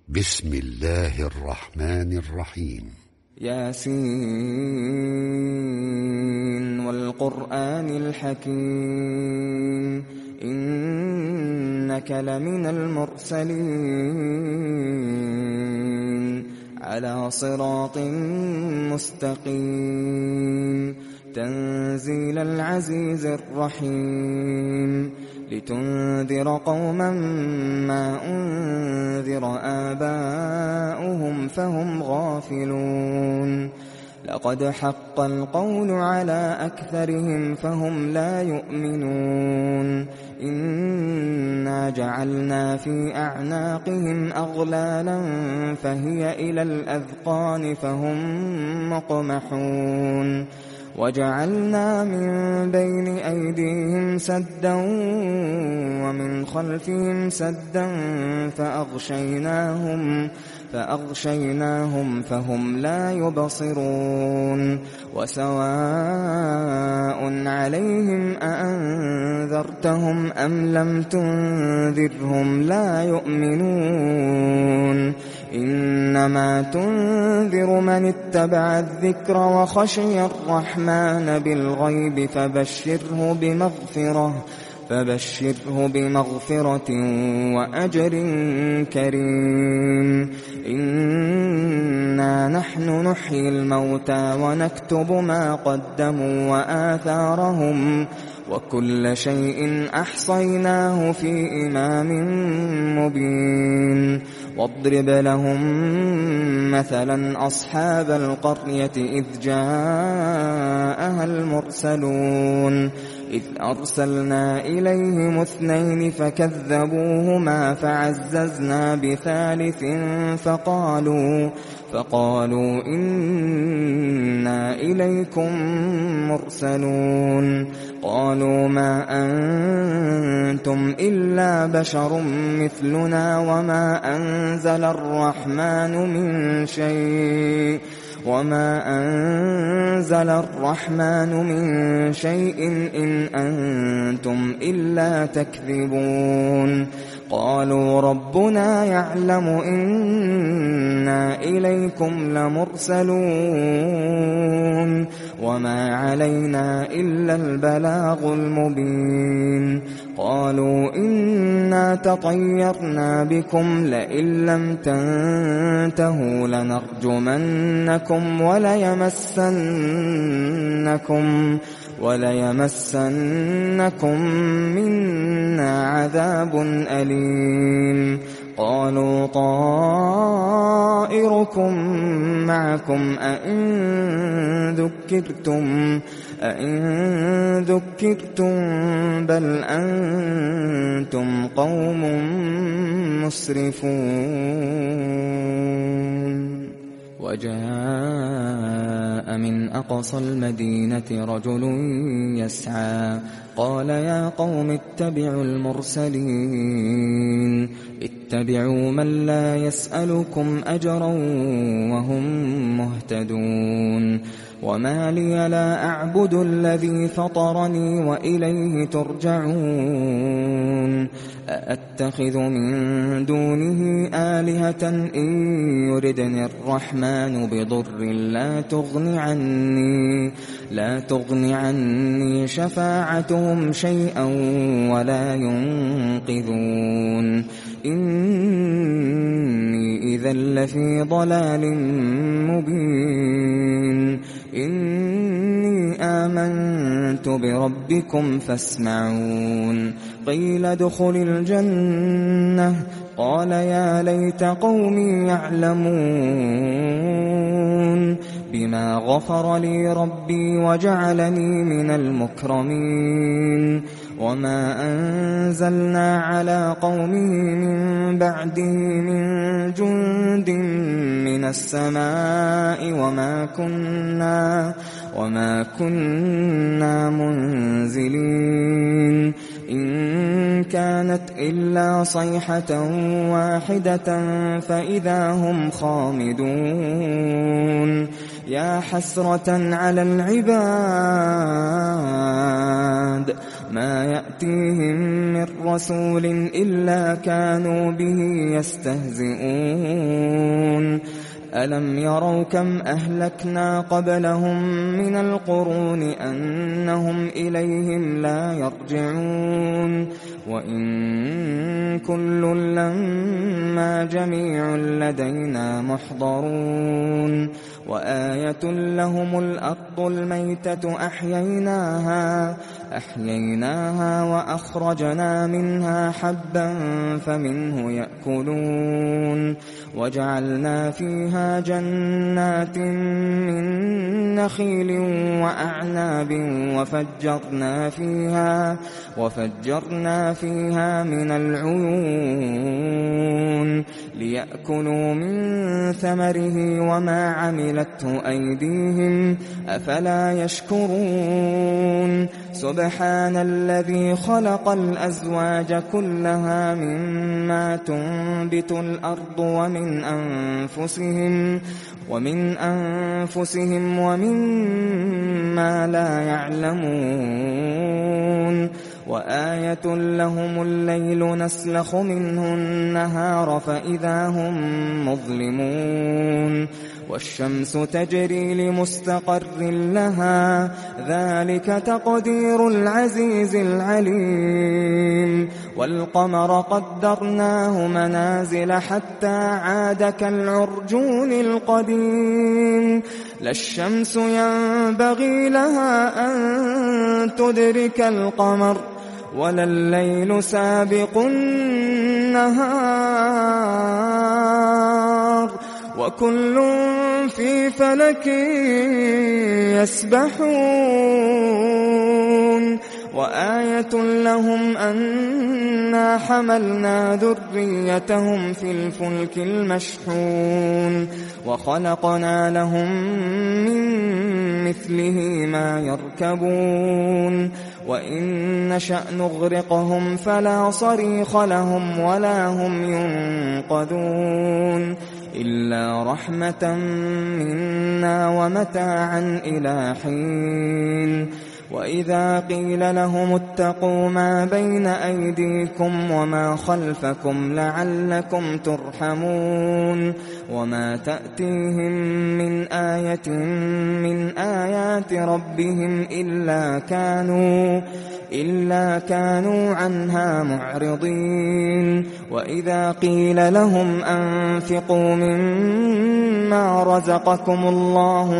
بسم الله الرحمن الرحيم. ياسين والقرآن الحكيم إنك لمن المرسلين على صراط مستقيم تنزيل العزيز الرحيم لتنذر قوما ما أنذر آباؤهم فهم غافلون لقد حق القول على أكثرهم فهم لا يؤمنون إنا جعلنا في أعناقهم أغلالا فهي إلى الأذقان فهم مقمحون وجعلنا من بين أيديهم سدا ومن خلفهم سدا فأغشيناهم فهم لا يبصرون وسواء عليهم أأنذرتهم أم لم تنذرهم لا يؤمنون إنما تنذر من اتبع الذكر وخشي الرحمن بالغيب فبشره بمغفرة وأجر كريم إنا نحن نحيي الموتى ونكتب ما قدموا وآثارهم وكل شيء أحصيناه في إمام مبين واضرب لهم مثلا أصحاب القرية إذ جاءها المرسلون إذ أرسلنا إليهم 2 فكذبوهما فعززنا بثالث فقالوا إنا إليكم مرسلون قالوا ما أنتم إلا بشر مثلنا وما أنزل الرحمن من شيء إن أنتم إلا تكذبون قالوا ربنا يعلم إنا إليكم لمرسلون وما علينا إلا البلاغ المبين قالوا إنا تطيرنا بكم لئن لم تنتهوا لنرجمنكم وليمسنكم منا عذاب أليم قالوا طائركم معكم أئن ذكرتم بل أنتم قوم مسرفون وجاء من أقصى المدينة رجل يسعى قال يا قوم اتبعوا المرسلين اتبعوا من لا يسألكم أجرا وهم مهتدون وما لي لا أعبد الذي فطرني وإليه ترجعون أأتخذ من دونه آلهة إن يردني الرحمن بضر لا تغني عني شفاعتهم شيئا ولا ينقذون إني إذا لفي ضلال مبين إني آمنت بربكم فاسمعون قيل ادخل الجنة قال يا ليت قومي يعلمون بما غفر لي ربي وجعلني من المكرمين وما أنزلنا على قومه من بعده من جند من السماء وما كنا منزلين إن كانت إلا صيحة واحدة فإذا هم خامدون يا حسرة على العباد ما يأتيهم من رسول إلا كانوا به يستهزئون ألم يروا كم أهلكنا قبلهم من القرون أنهم إليهم لا يرجعون وإن كل لما جميع لدينا محضرون وآية لهم الأرض الميتة أحييناها وأخرجنا منها حبا فمنه يأكلون وجعلنا فيها جنات من نخيل وأعناب وفجرنا فيها من العيون ليأكلوا من ثمره وما عملته أيديهم أفلا يشكرون سبحان الذي خلق الأزواج كلها مما تنبت الأرض ومن أنفسهم ومما لا يعلمون وآية لهم الليل نسلخ منه النهار فإذا هم مظلمون والشمس تجري لمستقر لها ذلك تقدير العزيز العليم والقمر قدرناه منازل حتى عاد كالعرجون القديم لا الشمس ينبغي لها أن تدرك القمر ولا الليل سابق النهار وكل في فلك يسبحون وآية لهم أنا حملنا ذريتهم في الفلك المشحون وخلقنا لهم من مثله ما يركبون وإن نشأ نغرقهم فلا صريخ لهم ولا هم ينقذون إلا رحمة منا ومتاعا إلى حين وإذا قيل لهم اتقوا ما بين أيديكم وما خلفكم لعلكم ترحمون وما تأتيهم من آية من آيات ربهم إلا كانوا عنها معرضين وإذا قيل لهم أنفقوا مما رزقكم الله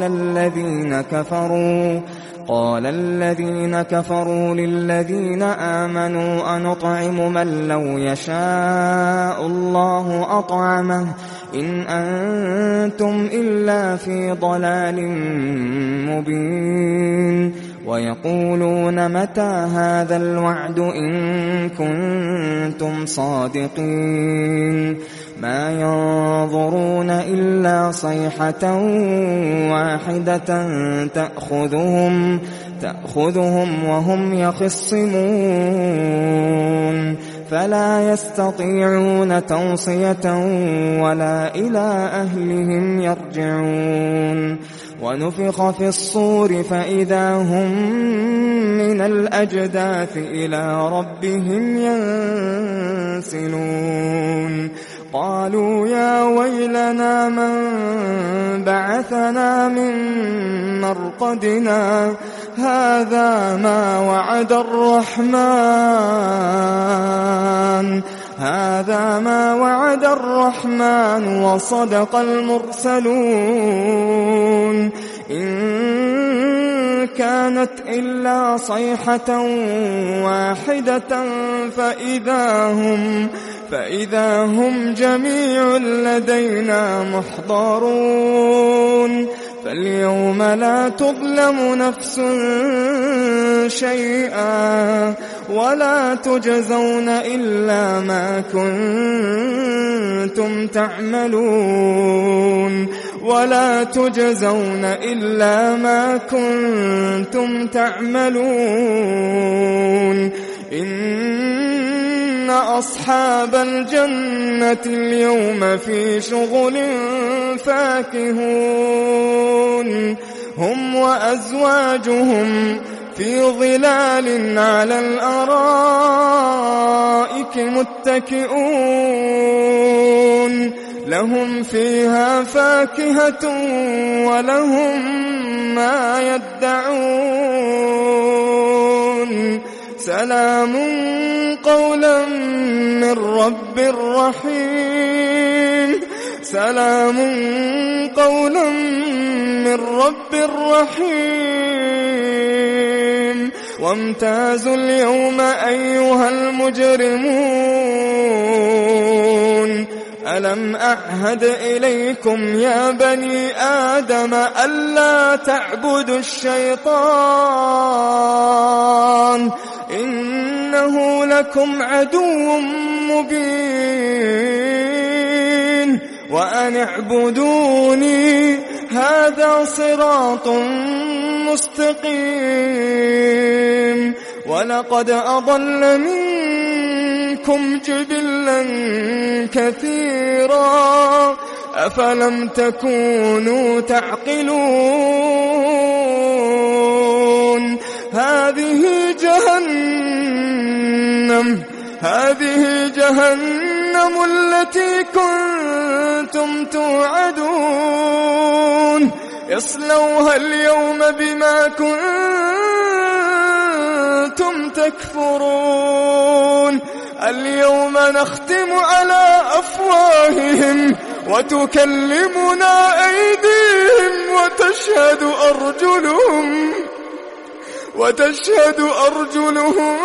قال الذين كفروا للذين آمنوا أنطعم من لو يشاء الله أطعمه إن أنتم إلا في ضلال مبين ويقولون متى هذا الوعد إن كنتم صادقين ما ينظرون إلا صيحة واحدة تأخذهم وهم يخصمون فلا يستطيعون توصية ولا إلى أهلهم يرجعون ونفخ في الصور فإذا هم من الأجداث إلى ربهم ينسلون قالوا يا ويلنا من بعثنا من مرقدنا هذا ما وعد الرحمن وصدق المرسلون إن كانت إلا صيحة واحدة فإذا هم جميع لدينا محضرون فاليوم لا تظلم نفس شيئا ولا تجزون إلا ما كنتم تعملون إن أصحاب الجنة اليوم في شغل فاكهون هم وأزواجهم في ظلال على الأرائك متكئون لهم فيها فاكهة ولهم ما يدعون سلام قولا من رب رحيم سلام قولا من رب رحيم وامتازوا اليوم أيها المجرمون ألم أعهد إليكم يا بني آدم ألا تعبدوا الشيطان إنه لكم عدو مبين وأن اعبدوني هذا صراط مستقيم ولقد أضل منكم جبلا كثيرا أفلم تكونوا تعقلون هذه جهنم التي كنتم توعدون اصلوها اليوم بما كنتم تكفرون اليوم نختم على أفواههم وتكلمنا أيديهم وتشهد أرجلهم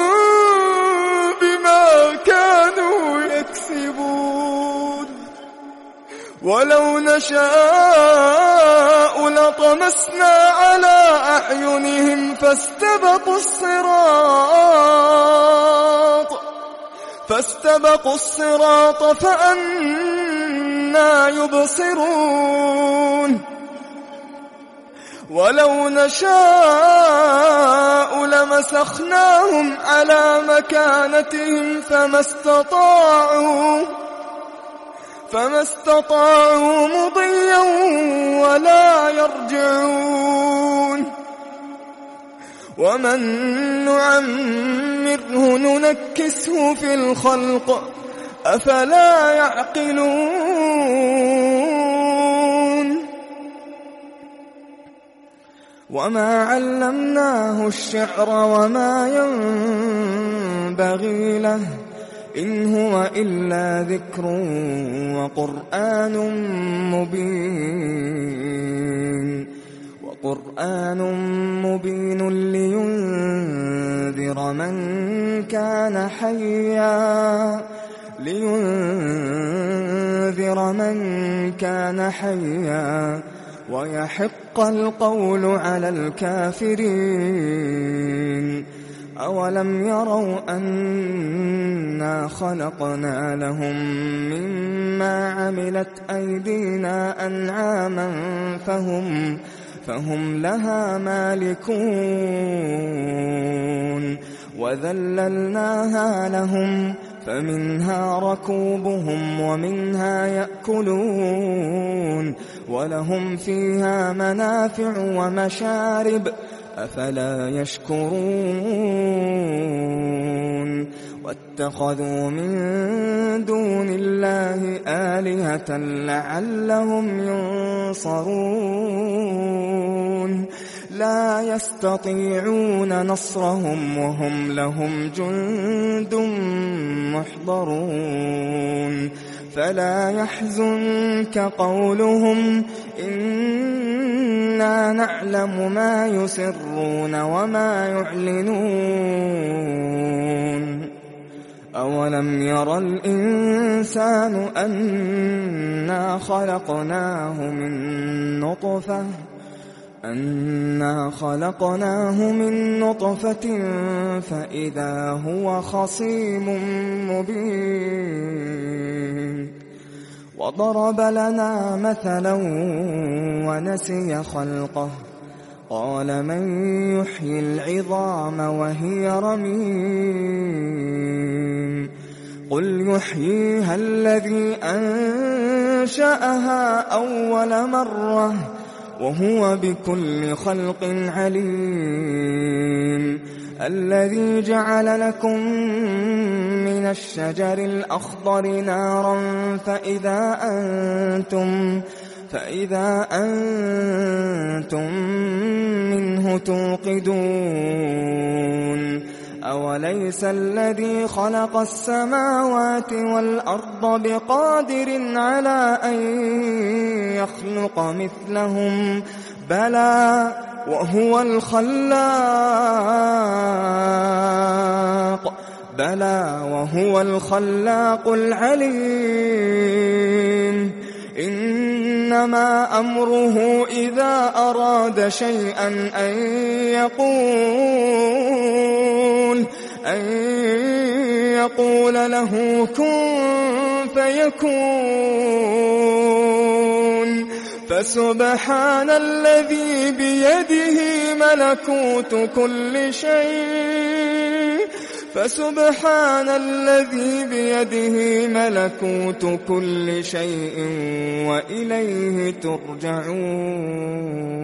بما كانوا يكسبون ولو نشاء لطمسنا على أعينهم فاستبقوا الصراط فأنى يبصرون ولو نشاء لمسخناهم على مكانتهم فما استطاعوا مضيا ولا يرجعون ومن نعمره ننكسه في الخلق أفلا يعقلون وما علمناه الشعر وما ينبغي له إن هو إلا ذكر وقرآن مبين لينذر من كان حيا ويحق القول على الكافرين أولم يروا أنا خلقنا لهم مما عملت أيدينا أنعاما فهم لها مالكون وذللناها لهم فمنها ركوبهم ومنها يأكلون ولهم فيها منافع ومشارب أفلا يشكرون واتخذوا من دون الله آلهة لعلهم ينصرون لا يستطيعون نصرهم وهم لهم جند محضرون فلا يحزنك قولهم إنا نعلم ما يسرون وما يعلنون أولم يرى الإنسان أنا خلقناه من نطفة فإذا هو خصيم مبين وضرب لنا مثلا ونسي خلقه قال من يحيي العظام وهي رميم قل يحييها الذي أنشأها أول مرة وهو بكل خلق عليم الذي جعل لكم من الشجر الأخضر نارا فإذا أنتم منه توقدون أوليس الذي خلق السماوات والأرض بقادر على أن يخلق مثلهم بلى وهو الخلاق العليم إنما أمره إذا أراد شيئا أن يقول له كن فيكون فسبحان الذي بيده ملكوت كل شيء وإليه ترجعون.